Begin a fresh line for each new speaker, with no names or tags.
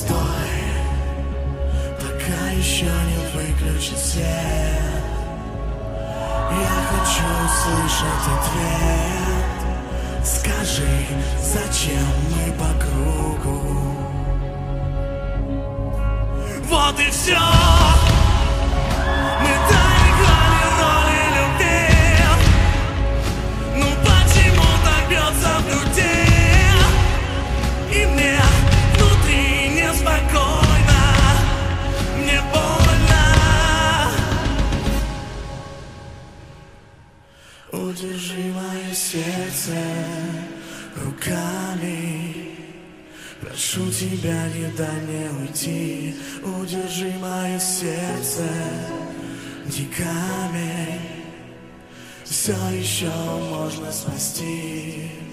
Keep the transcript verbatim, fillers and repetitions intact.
Постой, пока еще не выключен свет. Я хочу услышать ответ. Скажи, зачем мы по кругу? Вот и все. Мы так играли роли любви. Ну почему так бьется в груди? И мне внутри неспокойно, мне больно. Удержи мое сердце руками. Прошу тебя, не дай мне уйти. Удержи мое сердце диками. Все еще можно спасти.